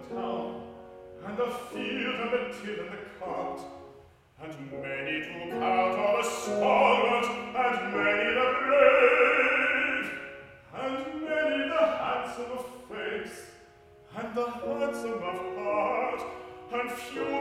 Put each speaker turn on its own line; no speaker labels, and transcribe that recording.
town, and the field, and the till, and the cart, and many to count are the stalwart, and many the brave, and many the handsome of face, and the handsome of heart, and few